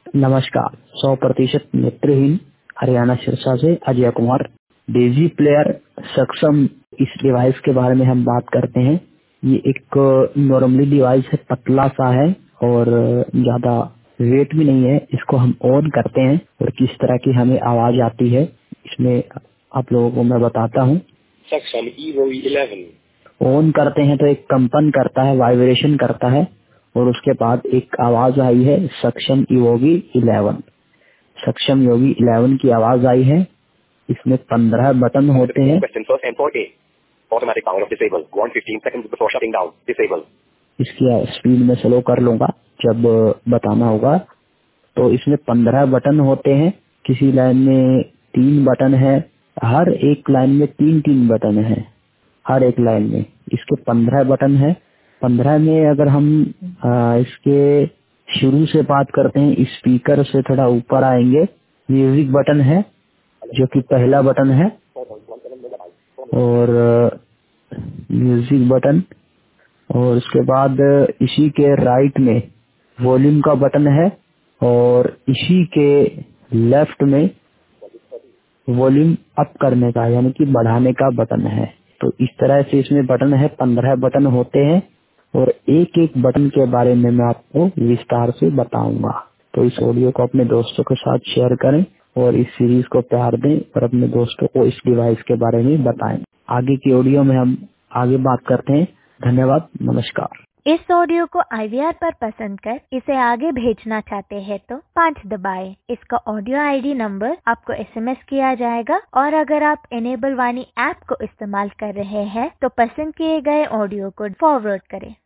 नमस्कार। 100% नेत्रहीन हरियाणा सिरसा से अजय कुमार। डेजी प्लेयर सक्षम इस डिवाइस के बारे में हम बात करते हैं। ये एक नॉर्मली डिवाइस है, पतला सा है और ज्यादा वेट भी नहीं है। इसको हम ऑन करते हैं और किस तरह की हमें आवाज आती है इसमें आप लोगों को मैं बताता हूँ। सक्षम Evo 11। ऑन करते हैं तो एक कंपन करता है, वाइब्रेशन करता है और उसके बाद एक आवाज आई है सक्षम योगी 11। सक्षम योगी 11 की आवाज आई है। इसमें 15 बटन होते हैं। Automatic power off disable. 115 seconds before shutting down. Disable. इसकी स्पीड में स्लो कर लूंगा जब बताना होगा। तो इसमें 15 बटन होते हैं। किसी लाइन में 3 बटन है। हर एक लाइन में 3-3 बटन है। हर एक लाइन में इसके 15 बटन है। 15 में अगर हम इसके शुरू से बात करते हैं, स्पीकर से थोड़ा ऊपर आएंगे। म्यूजिक बटन है जो कि पहला बटन है और म्यूजिक बटन, और उसके बाद इसी के राइट में वॉल्यूम का बटन है और इसी के लेफ्ट में वॉल्यूम अप करने का यानी कि बढ़ाने का बटन है। तो इस तरह से इसमें बटन है, 15 बटन होते हैं और एक एक बटन के बारे में मैं आपको विस्तार से बताऊंगा। तो इस ऑडियो को अपने दोस्तों के साथ शेयर करें और इस सीरीज को प्यार दें और अपने दोस्तों को इस डिवाइस के बारे में बताएं। आगे की ऑडियो में हम आगे बात करते हैं। धन्यवाद, नमस्कार। इस ऑडियो को IVR पर पसंद कर इसे आगे भेजना चाहते हैं तो 5 दबाएं। इसका ऑडियो ID नंबर आपको SMS किया जाएगा और अगर आप इनेबल वाणी ऐप को इस्तेमाल कर रहे हैं तो पसंद किए गए ऑडियो को फॉरवर्ड करें।